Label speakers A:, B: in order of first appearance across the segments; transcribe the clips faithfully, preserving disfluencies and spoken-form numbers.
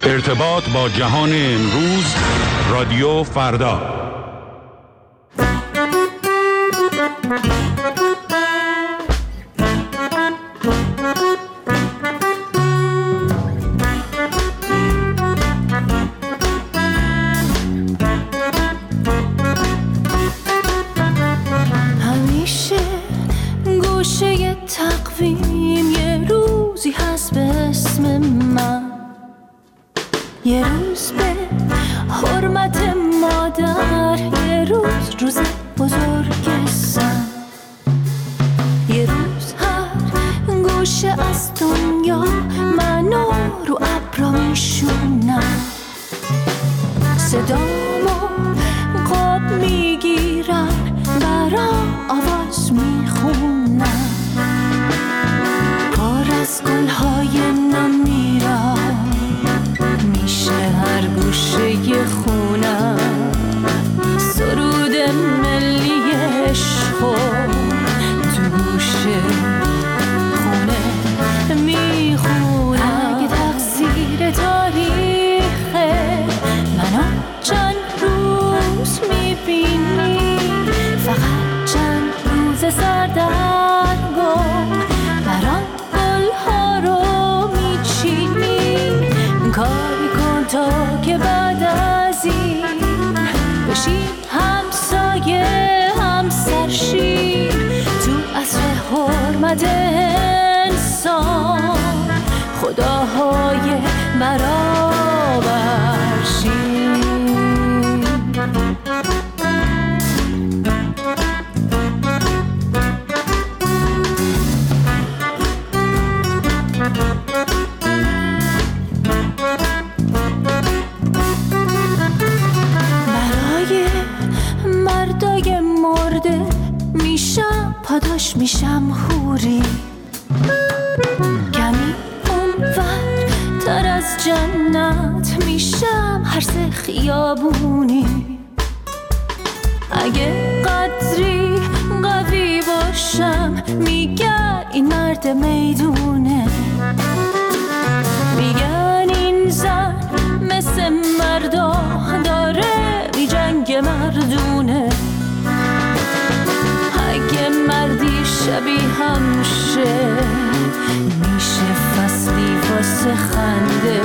A: ارتباط با جهان امروز، رادیو فردا.
B: همیشه گوشه تقویم یه روزی هست به اسم من، یه روز به حرمت مادر، یه روز روز بزرگ سن، یه روز هر گوشه از دنیا منو رو ابرا میشونم، صدامو قاب میگیرن برام آواز میخونم، کار از گلهای نم میرم میشه هر گوشه خونم، سرود ملی عشقو تو گوشه خونه میخونم. اگه تقصیر تاریخه منو چند روز میبینی، فقط چند روز سردرگم برام گلها رو میچینی، کاری کن تا که بعد از این بشیم همسایه همسرشیم، تو عصر حرمت انسان خداهای برابرشیم. پاداش میشم حوری، کمی اونور تر از جنت میشم هر سه خیابونی، اگه قدری قوی باشم میگن این مرد میدونه، میگن این زن مثل مردا داره بی جنگ مردونه، اگه مردی شبیه همشه میشه فصلی واسه خنده،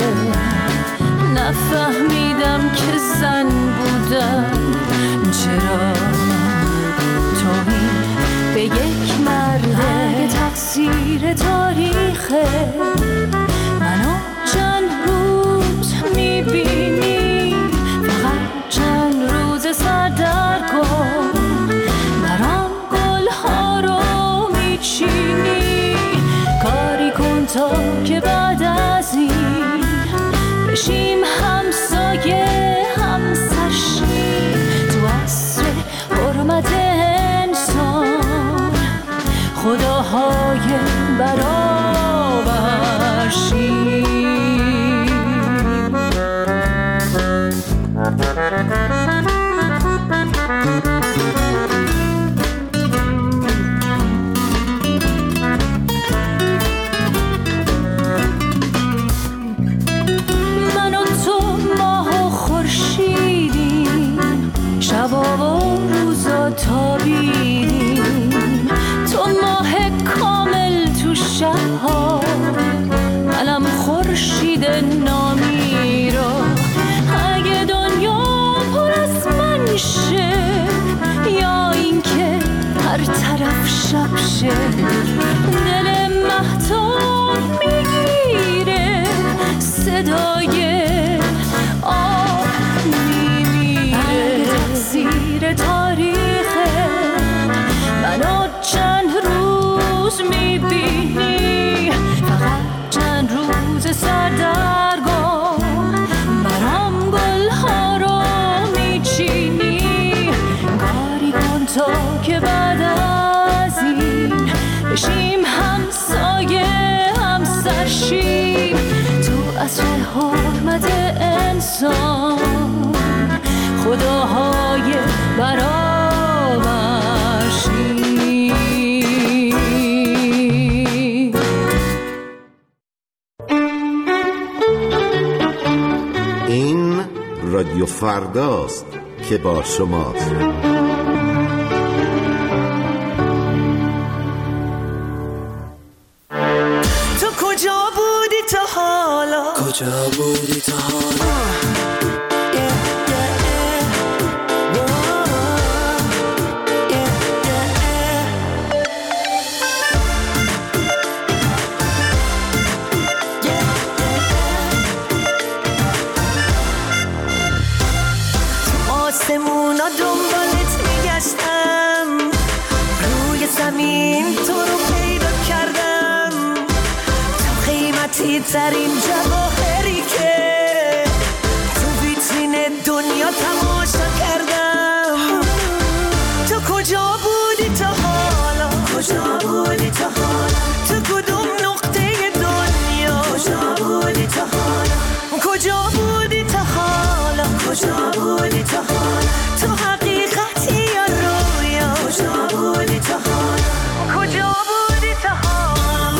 B: نفهمیدم که زن بودم چرا توهین به یک مرده. اگه تقصیر تاریخه منو چند روز میبینی، فقط چند روز سردرگم برام گلها رو میچینی، کاری کن تا که بعد از این بشیم همسایه همسرشیم، تو عصر حرمت انسان خداهای برابرشیم. شبا و روزا تابیدیم، تو ماه کامل تو شبها، علم خورشید نامی را، اگه دنیا پر از من شه یا اینکه هر طرف شب شه، دل مهتاب میگیره صدای آه میمیره. تقصیر تاریخه منو چند روز میبینی، فقط چند روز سردرگم برام گلها رو میچینی، کاری کن تا که بعد از این بشیم همسایه همسرشیم، تو عصر حرمت انسان خداهای برابرشیم.
C: رادیو فرداست که با شماست.
B: تو کجا بودی تا حالا؟
D: کجا بودی تا حالا؟
B: آسمونا دنبالت میگشتم، روی زمین تو رو پیدا کردم، تو قیمتی ترین جواهری که تو ویترین دنیا تماشا کردم. تو کجا بودی تا حالا؟ کجا بودی تا حالا؟ تو کدوم نقطه دنیا؟ کجا بودی تا حالا؟ کجا بودی تا حالا؟ کجا بودی تا حالا؟ تو حقیقتی یا رویا؟ کجا بودی تا حالا؟ کجا بودی تا حالا؟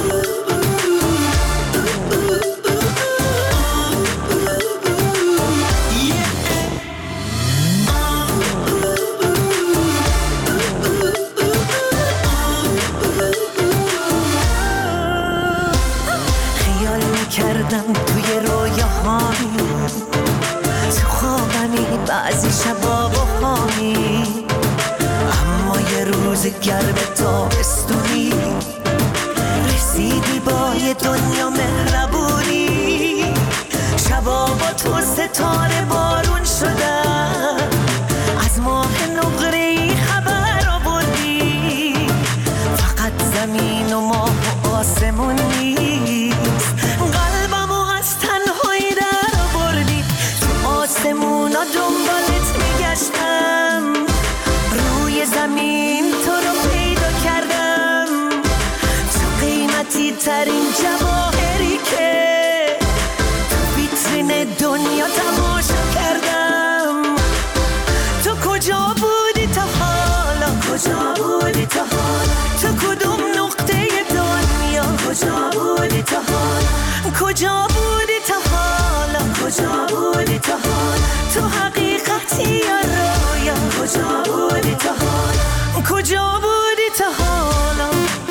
B: خیال میکردم توی رویاهایی، تو خوابمی بعضی شبا بخوابی، اما یه روز گرم تابستونی رسیدی با یه دنیا مهربونی. شبا با تو ستاره بارون شدن، از ماه نقره‌ای خبر آوردی، فقط زمین و ماه و آسمون نیست، قلبمو از تنهایی در آوردی. تو آسمونا دنبالت میگشتم، روی زمین تو رو پیدا کردم، تو قیمتی ترین جواهری که تو ویترین دنیا تماشا کردم. تو کجا بودی تا حالا؟ کجا بودی تا حالا؟ تو کدوم نقطه دنیا؟ کجا بودی تا حالا؟ کجا بودی تا حالا؟ کجا بودی تا حالا؟ تو حقیقتی یا رویا؟ کجا بودی تا حالا؟ کجا بودی تا حالا؟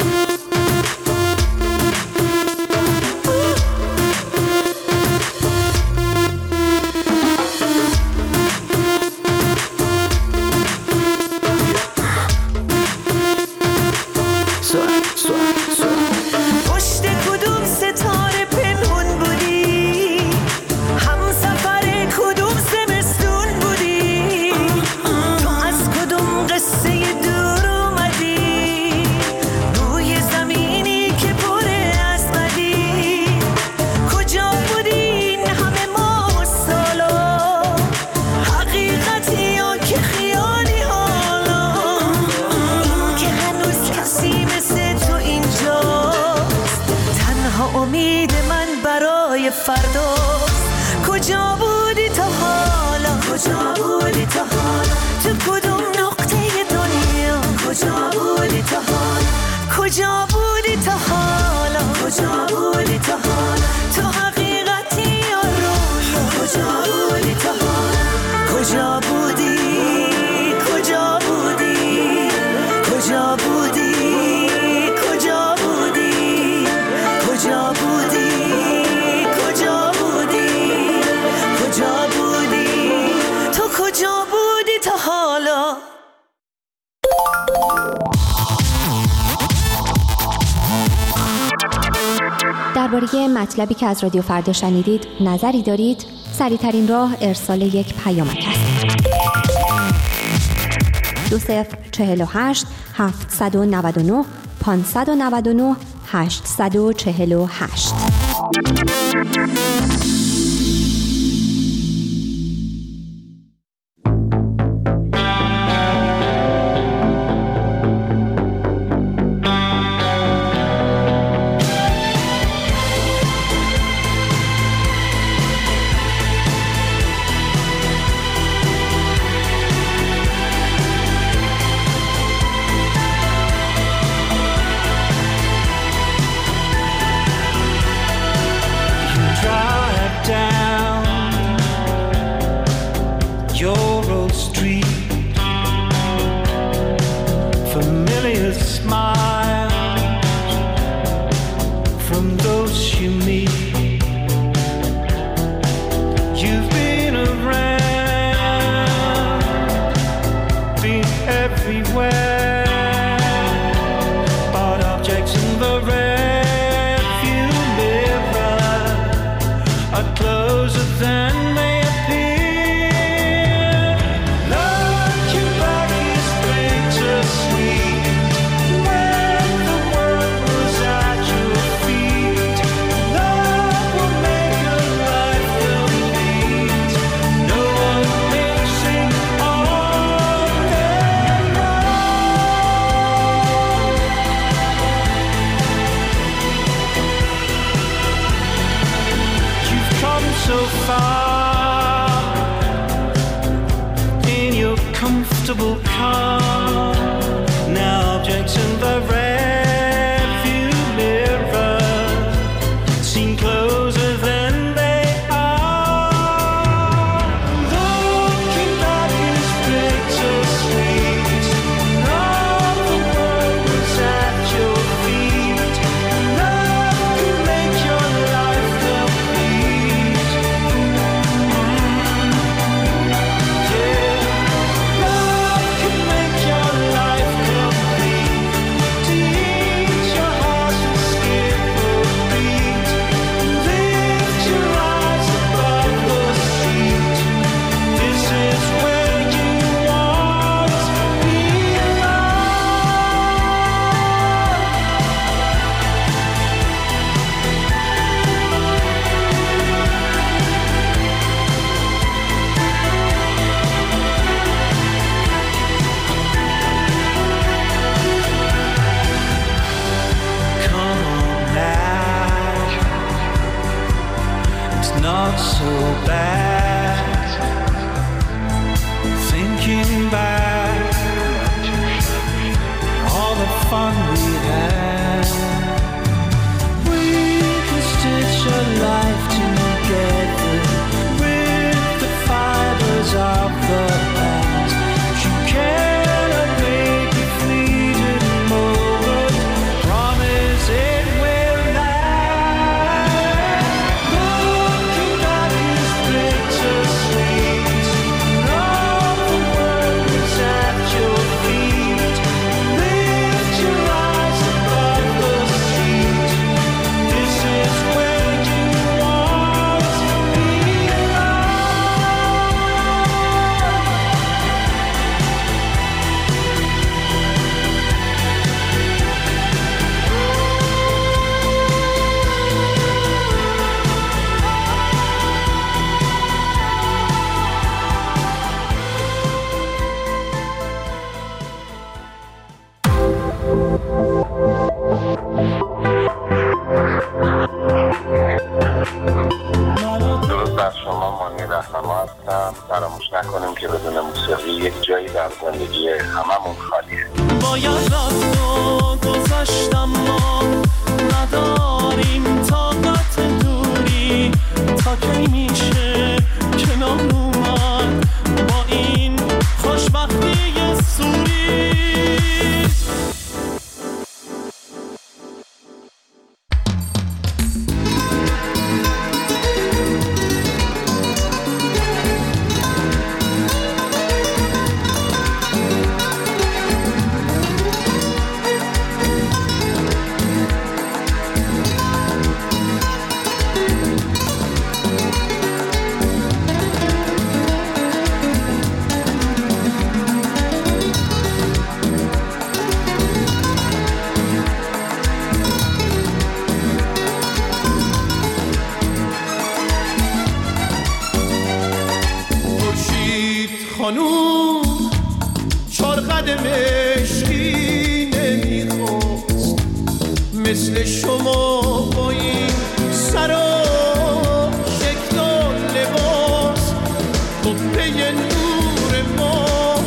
B: پشت کدوم ستاره پنهون بودی؟ همسفر کدوم زمستون بودی؟ تو از کدوم قصه دور اومدی؟ روی زمینی که پر از بدی. کجا بودی این همه ماه و سالا؟ حقیقتی یا که خیالی حالا؟ این که هنوز کسی مثل تو اینجاست، تنها امید من برای فرداست. کجا بودی تا حالا؟ کجا بودی تا حالا؟ تو کدوم نقطه دنیا؟ کجا بودی تا حالا؟ کجا بودی تا حالا؟ کجا بودی تا حالا؟ تو حقیقتی یا رویا؟ کجا بودی تا حالا؟ کجا بودی؟ کجا بودی؟ کجا بودی؟ کجا بودی؟ کجا بودی؟ کجا بودی؟ کجا بودی؟ تو کجا بودی تا حالا؟
E: درباره مطلبی که از رادیو فردا شنیدید نظری دارید؟ سریع‌ترین راه ارسال یک پیامک است. دو صفر چهل و هشت هفتصد و نود و نه پانصد و نود و نه هشتصد و چهل و هشت.
F: so far in your comfortable car. Now objects in the rearview mirror seem closer than they are. Looking back is bittersweet. All the world was at your feet. Love could make your life complete. Yeah, love could make your life complete. Teach your heart to skip a beat. Lift your eyes above the street. This is where you want to belong. Come on back. It's not so bad. Thinking back, all the fun we had. We could stitch a life together with the fibers of the past. You cannot make it fleeting moment. Promise it will last. Looking back is bittersweet. All the world is at your feet. Lift your eyes above the street. This is where you want to belong.
G: درود بر شما، مانی رهنما هستم. فراموش نکنیم که بدون موسیقی یک جایی در زندگی هممون خالیه.
F: باید رفت و گذشتم، ما نداریم طاقت دوری. تا کی میشه کنار اومد با این خوشبختی سوری؟
H: خانوم چار قدم عشقی نمیخواست مثل شما با این سر و شکل و لباس. قبه نور ما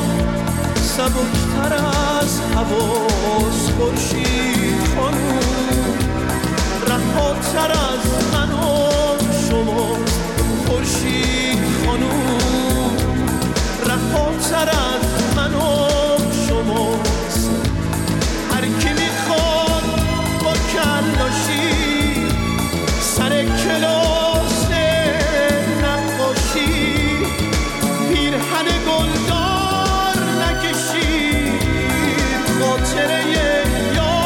H: سبکتر از حواس. خورشید خانوم رهاتر از من و شما. خورشید خانوم رهاتر از من و شماست. هر کی میخواد با کلاشی سر کلاس نقاشی پیرهن گلدار نکشید. خاطره یاد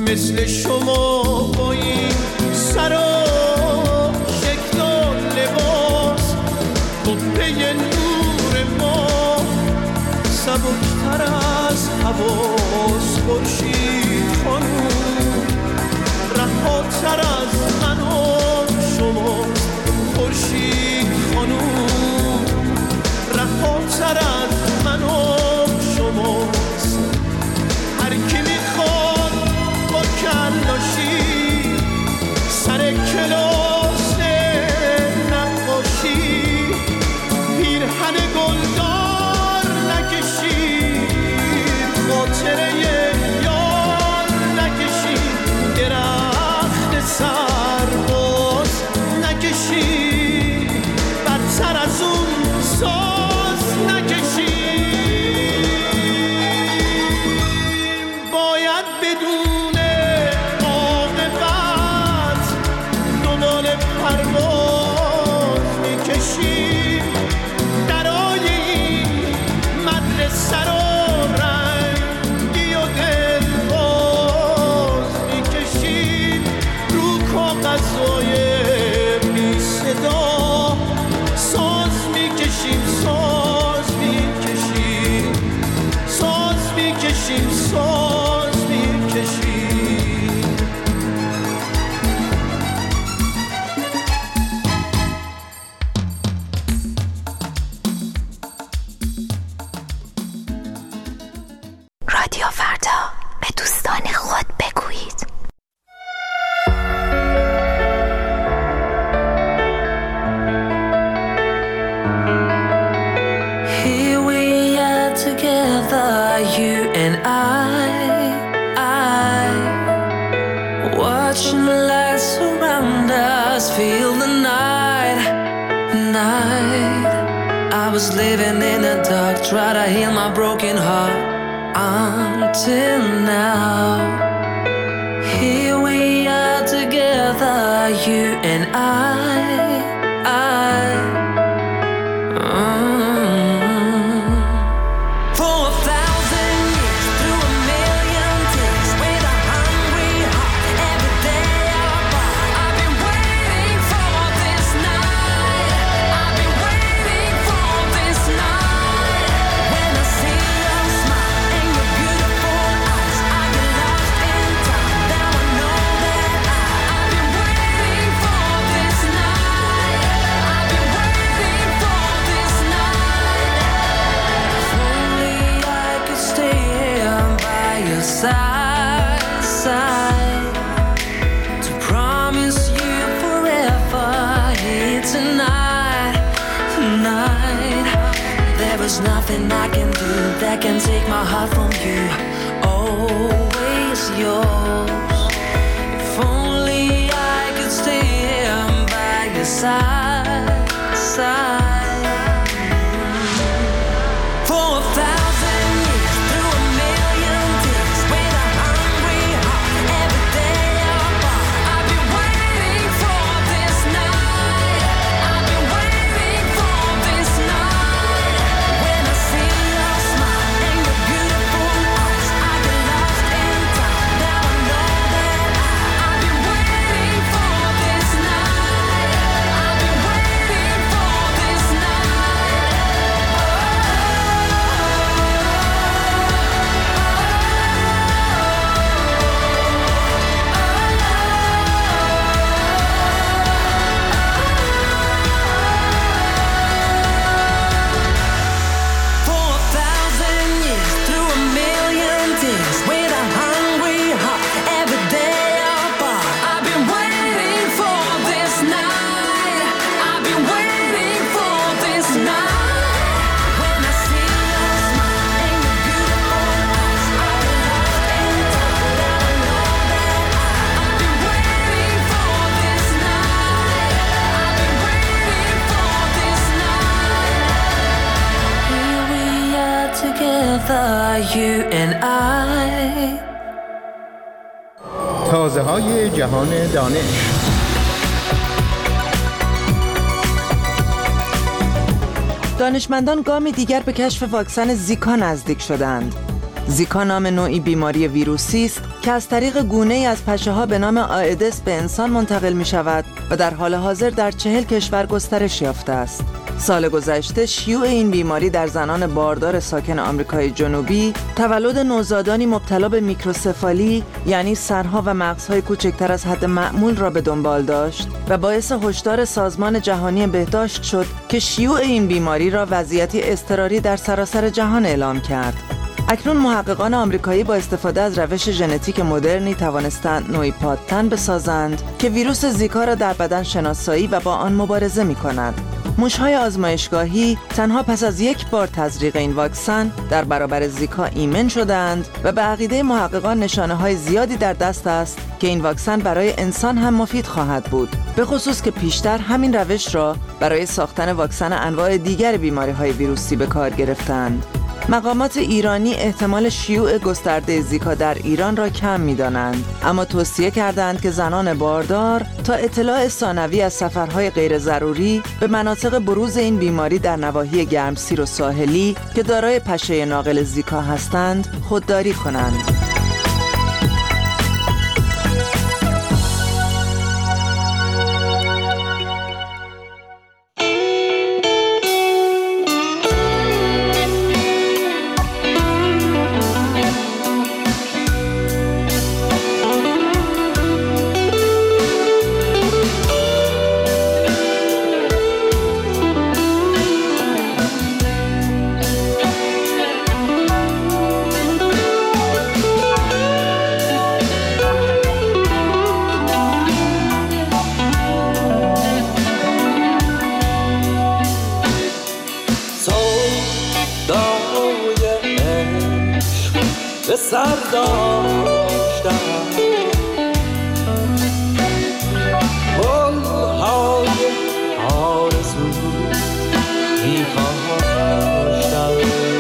H: مثل شما با این سر و شکل و لباس قبه نور ما سبکتر از حواس خورشید خانوم رهاتر از من و شما خورشید خانوم رهاتر از من و شماست. هر کی میخواد با کلاشی سر کلاس نقاشی پیرهن گلدار نکشید خاطره یار نکشید درخت سرباز نکشید بدتر از اون ساز نکشید. باید بدون عاقبت دنبال پرواز میکشید درای این مدرسه رو رنگی و دلباز میکشید رو کاغذهای بی صدا ساز میکشیم ساز میکشیم ساز میکشیم ساز میکشیم.
I: رادیو فردا به دوستان خود بگویید.
B: Here we are together, you and I, I watching the lights surround us, feel the night, night. I was living in the dark, try to heal my broken heart until now. Here we are together, you and I, I. For a thousand years, through a million tears, with a hungry heart, every day apart. I've been waiting for this night. I've been waiting for this night. When I see your smile and your beautiful eyes, I get lost in time. Now I know that I, I've been waiting for this night. I've been waiting for this night. If only I could stay here by your side, side, to promise you forever here tonight, tonight. There is nothing I can do that can take my heart from you, always yours. If only I could stay here by your side, side. For a thousand years, through a million tears, with a hungry heart, every day apart. I've been waiting for this night. I've been waiting for this night. When I see your smile and your beautiful eyes, I get lost in time. Now I know that I, I've been waiting for this night. I've been waiting for this For a thousand years, through a million tears, with a hungry heart, every day apart. I've been waiting for this night. I've been waiting for this night. When I see your smile and your beautiful eyes, I get lost in time. Now I know that I, I've been waiting for this night. I've been waiting for this night. Here we are together, you and I.
J: تازه های جهان دانش.
K: دانشمندان گامی دیگر به کشف واکسن زیکا نزدیک شدند. زیکا نام نوعی بیماری ویروسی است که از طریق گونه‌ای از پشه‌ها به نام آئدس به انسان منتقل می‌شود و در حال حاضر در چهل کشور گسترش یافته است. سال گذشته شیوع این بیماری در زنان باردار ساکن آمریکای جنوبی تولد نوزادانی مبتلا به میکروسفالی، یعنی سرها و مغزهای کوچکتر از حد معمول را به دنبال داشت و باعث هشدار سازمان جهانی بهداشت شد که شیوع این بیماری را وضعیتی اضطراری در سراسر جهان اعلام کرد. اکنون محققان آمریکایی با استفاده از روش ژنتیک مدرنی توانستند نوعی پادتن بسازند که ویروس زیکا را در بدن شناسایی و با آن مبارزه می‌کند. موش‌های آزمایشگاهی تنها پس از یک بار تزریق این واکسن در برابر زیکا ایمن شدند و به عقیده محققان نشانه‌های زیادی در دست است که این واکسن برای انسان هم مفید خواهد بود، به خصوص که پیشتر همین روش را برای ساختن واکسن انواع دیگر بیماری‌های ویروسی به کار گرفتند. مقامات ایرانی احتمال شیوع گسترده زیکا در ایران را کم می‌دانند، اما توصیه کردند که زنان باردار تا اطلاع ثانوی از سفرهای غیر ضروری به مناطق بروز این بیماری در نواحی گرمسیر و ساحلی که دارای پشه ناقل زیکا هستند خودداری کنند.
F: سر داشتم گل‌های آرزو می‌کاشتم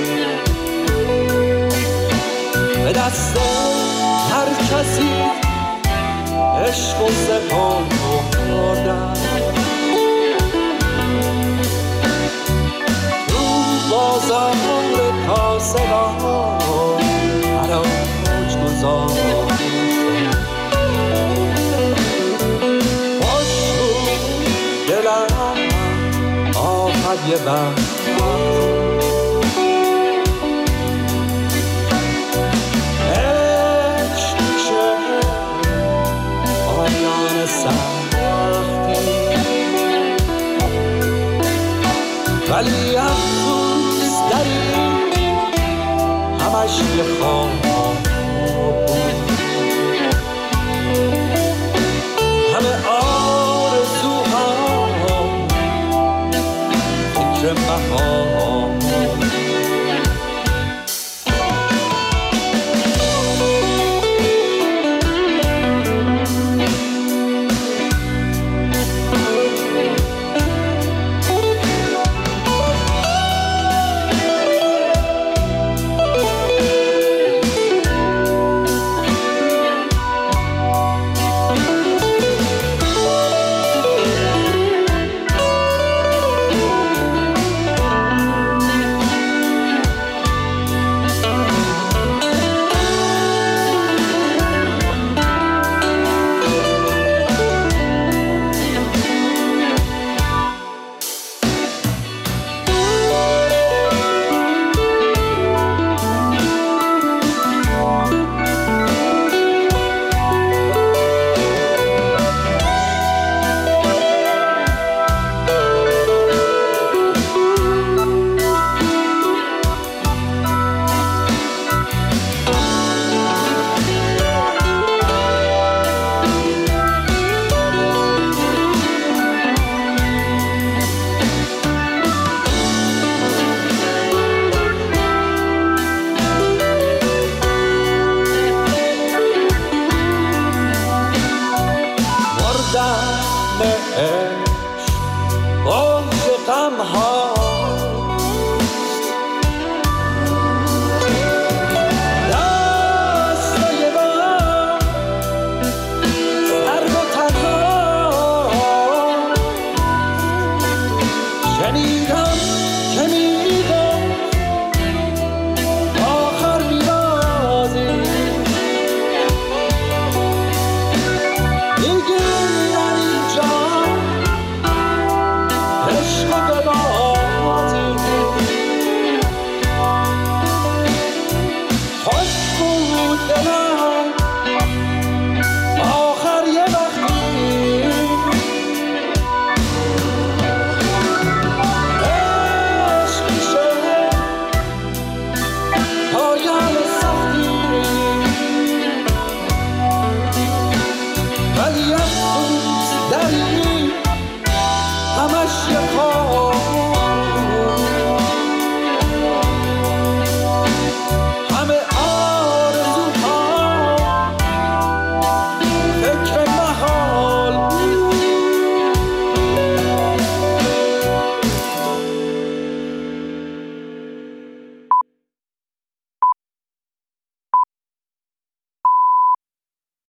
F: به دست هر کسی عشق و سپردم تو بازار کاسبان حراج گذاشتم خوش بود دلم آخر یه وقت